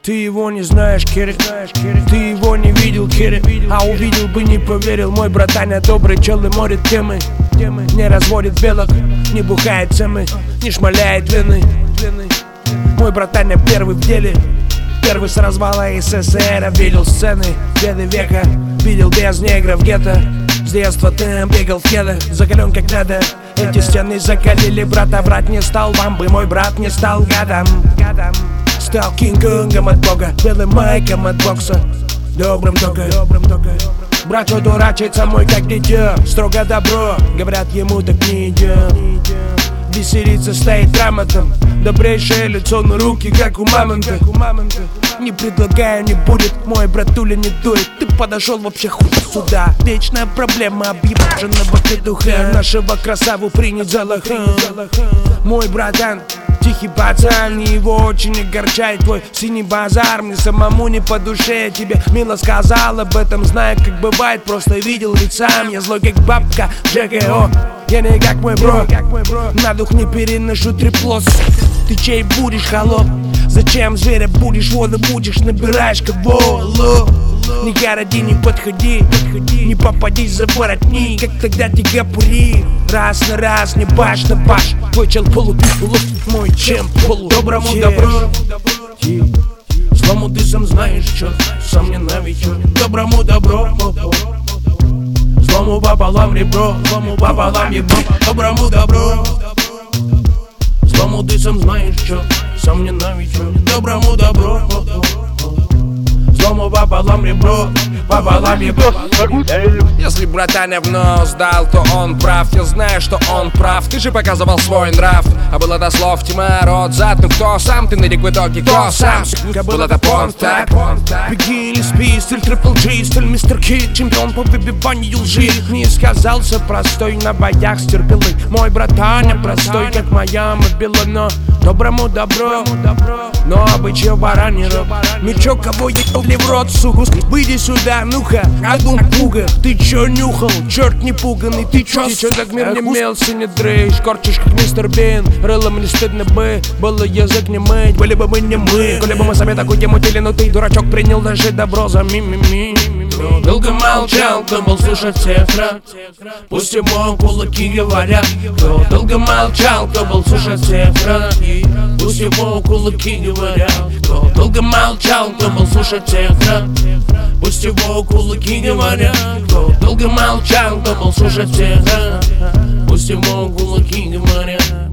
Ты его не знаешь, Керри, ты его не видел, Керри, а увидел бы, не поверил. Мой братаня добрый чел и морит темы, не разводит белок, не бухает цемы, не шмаляет вины. Мой братаня первый в деле, первый с развала СССР. Видел сцены беды века, видел без негров гетто. С детства ты бегал в кедах, закален как надо. Эти стены закалили, брата, врать не стал. Вам бы мой брат не стал гадом. Стал Кинг-Конгом от Бога, белым майком от бокса, добрым только. Брат, что дурачится мой как дитя, строго добро, говорят ему так не идет. Веселиться стоит грамотом, добрейшее лицо на руки, как у мамонта. Не предлагаю, не будет, мой братуля не дует. Ты подошел вообще хуй сюда. Вечная проблема объебанного петуха, нашего красаву принять за лоха. Мой братан тихий пацан, и его очень огорчает твой синий базар. Мне самому не по душе, я тебе мило сказал об этом. Знаю, как бывает, просто видел лицам. Я злой, как бабка ЖКО, я не как мой бро. На дух не переношу триплос. Ты чей будешь, холоп? Зачем зверя будешь, воду будешь, набираешь кого? Ло. Не городи, не подходи, не попадись за воротник, как тогда тигапури. Раз на раз, не баш на баш, твой чел полубифулов, мой чем полу. Доброму добро, злому ты сам знаешь, чё, сам ненавидишь. Доброму добро, злому пополам ребро, злому пополам ебро. Доброму добро, злому ты сам знаешь, чё, сам ненавидишь. Доброму добро, злому пополам ребро, пополам ебро. Если братаня в нос дал, то он прав. Я знаю, что он прав, ты же показывал свой нрав. А было до слов тьма, рот зад. Ну кто сам, ты нарек в итоге, кто сам? Был это понт, так? Беги или спи, стиль трипл G, стиль мистер Кид, чемпион по выбиванию лжи. Не сказался простой на боях с терпилой. Мой братаня простой, как моя мобила, но доброму добро, но обычай баранера. Ну чё, кого ебал в рот, сука? Выйди сюда, ну-ка, одну пуга. Ты чё нюхал, черт не пуганый? Ты чё так мир не мелся, не дрейш? Корчишь как мистер Бин, рылом не стыдно бы. Было язык не мыть, были бы мы не мы. Коли бы мы сами такую тему тели, но ты, дурачок, принял даже добро за ми-ми-ми. Долго молчал, кто был слушать всех рад. Пусть ему кулаки говорят. Кто долго молчал, кто был слушать всех рад. Пусть его кулаки говорят. Кто долго молчал, кто был слушать всех рад. Пусть его кулаки говорят. Кто долго молчал, кто был слушать всех рад. Пусть его кулаки говорят.